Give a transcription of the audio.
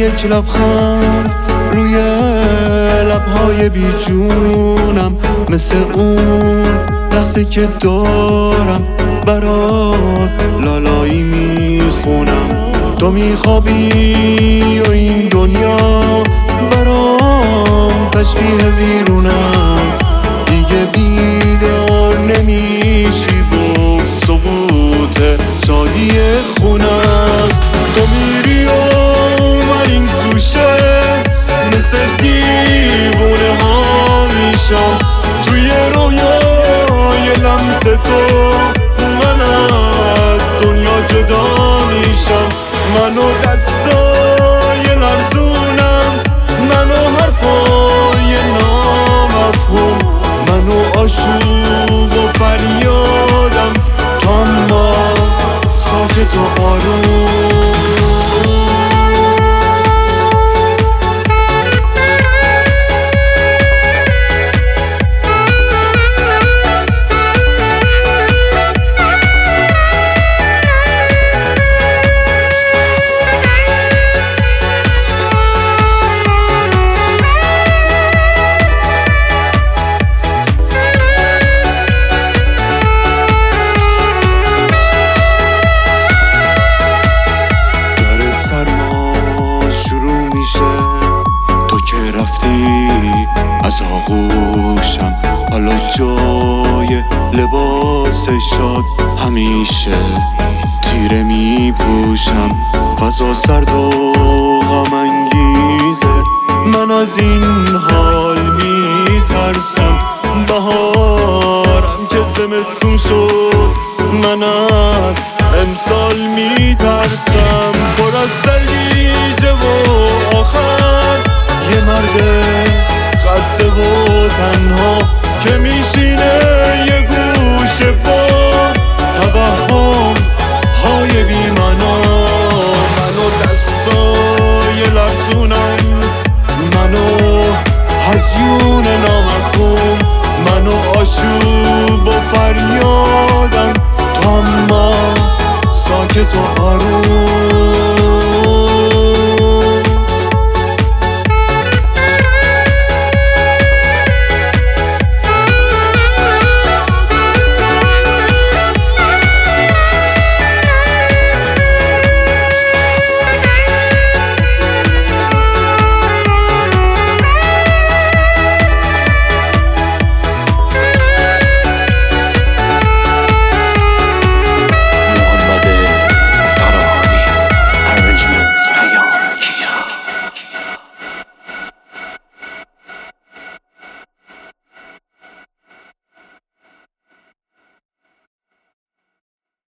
یک لبخند روی لبهای بی جونم، مثل اون لحظه که دارم برات لالایی میخونم. تو میخوابی و این دنیا برام تشبیه ویرون است، دیگه بیدار نمیشی، با سقوط شادی خونه است. تو میری و من این گوشه مثل دیوونه ها میشم، توی رویای لمس تو من از دنیا جدا میشم. منو دستای لرزونم، منو حرفای نامفهوم، منو آشوب و فریادم، تو اما ساکت و آروم. تو که رفتی از آغوشم، حالا جای لباس شاد همیشه تیره می پوشم. فضا سرد و غم انگیزه، من از این حال می ترسم. بهارم که زمستون شد، من از امسال می ترسم. پر از سلیجه و آخر یه مرد خسته و تنها که میشینه یه گوشه با توهم های بی‌معنا. منو دستای لرزونم، منو هزیون نامفهوم، منو آشوب و فریادم، تو اما ساکت و آروم.